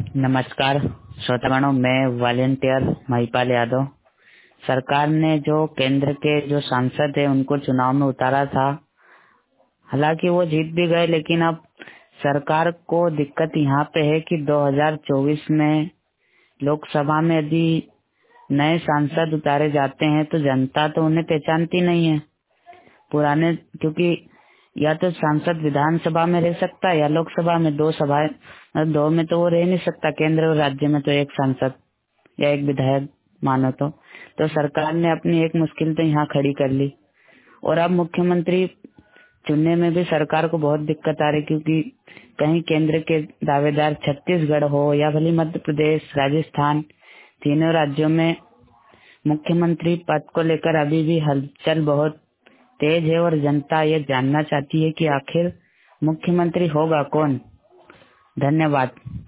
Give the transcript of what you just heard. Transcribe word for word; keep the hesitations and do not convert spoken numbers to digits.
नमस्कार श्रोतागणों, मैं वॉलेंटियर महिपाल यादव। सरकार ने जो केंद्र के जो सांसद है उनको चुनाव में उतारा था, हालांकि वो जीत भी गए, लेकिन अब सरकार को दिक्कत यहाँ पे है कि दो हज़ार चौबीस में लोकसभा में यदि नए सांसद उतारे जाते हैं तो जनता तो उन्हें पहचानती नहीं है पुराने, क्योंकि या तो सांसद विधानसभा में रह सकता है या लोकसभा में। दो सभाएं, मतलब दो में तो वो रह नहीं सकता। केंद्र और राज्य में तो एक सांसद या एक विधायक मानो तो तो सरकार ने अपनी एक मुश्किल तो यहाँ खड़ी कर ली। और अब मुख्यमंत्री चुनने में भी सरकार को बहुत दिक्कत आ रही, क्योंकि कहीं केंद्र के दावेदार छत्तीसगढ़ हो या भले मध्य प्रदेश, राजस्थान, तीनों राज्यों में मुख्यमंत्री पद को लेकर अभी भी हलचल बहुत तेज है और जनता ये जानना चाहती है कि आखिर मुख्यमंत्री होगा कौन। धन्यवाद।